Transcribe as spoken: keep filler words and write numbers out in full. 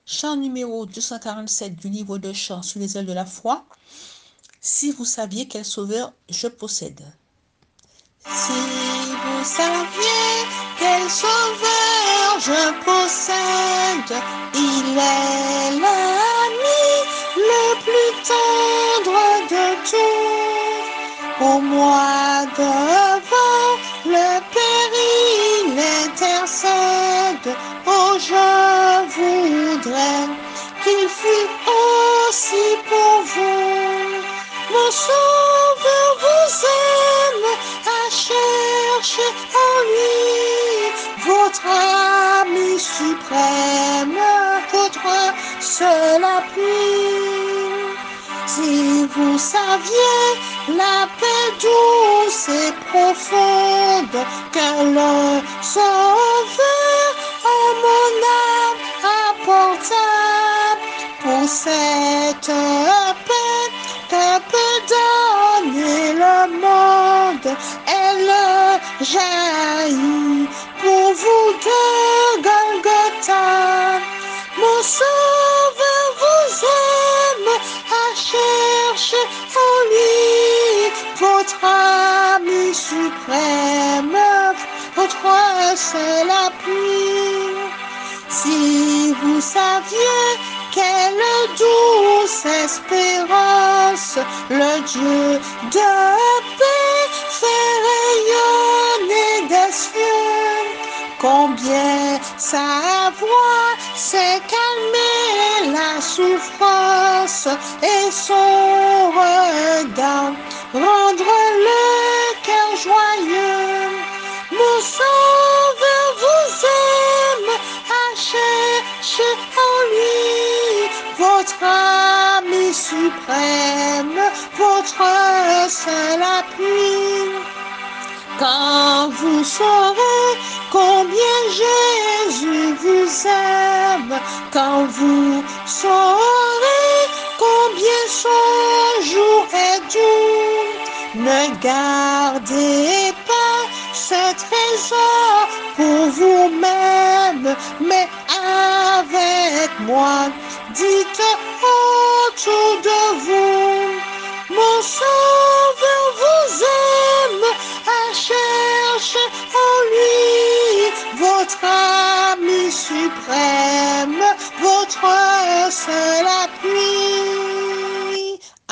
Chant numéro deux cent quarante-sept du livre de chants sur les ailes de la foi. Si vous saviez quel sauveur je possède. Si vous saviez quel sauveur je possède, il est l'ami le plus tendre de tous. Pour moi devant le péril intercède. Oh, je voudrais qu'il fût aussi pour vous. Mon sauveur vous aime, à chercher en lui votre ami suprême, votre seul appui. Si vous saviez la paix douce et profonde que le Sauveur en mon âme apporta, pour cette paix que peut donner le monde, elle jaillit pour vous de Golgotha. Mon Sauveur vous aime, à chercher en lui votre ami suprême, votre seul appui. Si vous saviez quelle douce espérance le Dieu de paix fait rayonner des cieux, combien sa voix sait calmer la souffrance et son regard rendre le cœur joyeux. Mon Sauveur vous aime, à chercher en lui votre ami suprême, votre seul appui. Quand vous saurez combien Jésus vous aime, quand vous saurez combien son jour est doux, ne gardez pas ce trésor pour vous-même, mais avec moi, dites autour de vous, mon